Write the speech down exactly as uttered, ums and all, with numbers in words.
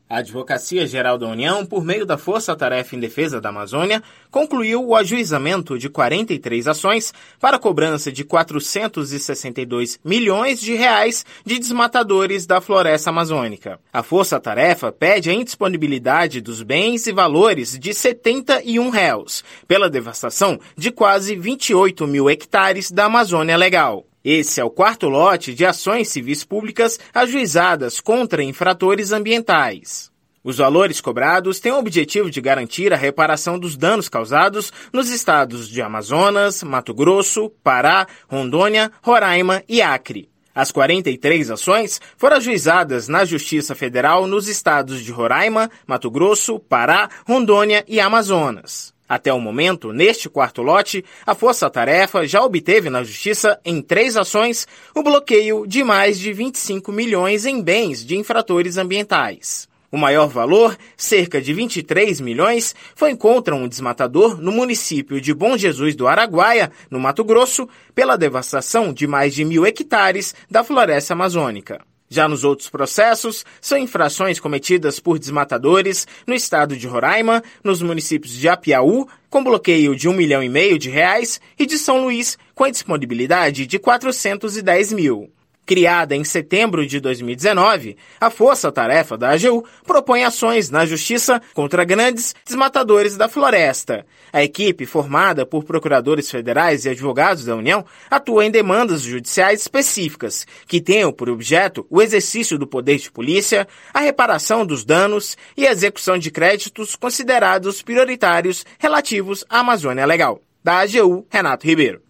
A Advocacia Geral da União, por meio da Força Tarefa em Defesa da Amazônia, concluiu o ajuizamento de quarenta e três ações para cobrança de quatrocentos e sessenta e dois milhões de reais de desmatadores da floresta amazônica. A Força Tarefa pede a indisponibilidade dos bens e valores de setenta e um réus, pela devastação de quase vinte e oito mil hectares da Amazônia Legal. Esse é o quarto lote de ações civis públicas ajuizadas contra infratores ambientais. Os valores cobrados têm o objetivo de garantir a reparação dos danos causados nos estados de Amazonas, Mato Grosso, Pará, Rondônia, Roraima e Acre. As quarenta e três ações foram ajuizadas na Justiça Federal nos estados de Roraima, Mato Grosso, Pará, Rondônia e Amazonas. Até o momento, neste quarto lote, a Força Tarefa já obteve na Justiça, em três ações, o bloqueio de mais de vinte e cinco milhões em bens de infratores ambientais. O maior valor, cerca de vinte e três milhões, foi contra um desmatador no município de Bom Jesus do Araguaia, no Mato Grosso, pela devastação de mais de mil hectares da floresta amazônica. Já nos outros processos, são infrações cometidas por desmatadores no estado de Roraima, nos municípios de Apiaú, com bloqueio de um milhão e meio de reais, e de São Luís, com a disponibilidade de quatrocentos e dez mil. Criada em setembro de dois mil e dezenove, a Força Tarefa da A G U propõe ações na Justiça contra grandes desmatadores da floresta. A equipe, formada por procuradores federais e advogados da União, atua em demandas judiciais específicas, que tenham por objeto o exercício do poder de polícia, a reparação dos danos e a execução de créditos considerados prioritários relativos à Amazônia Legal. Da A G U, Renato Ribeiro.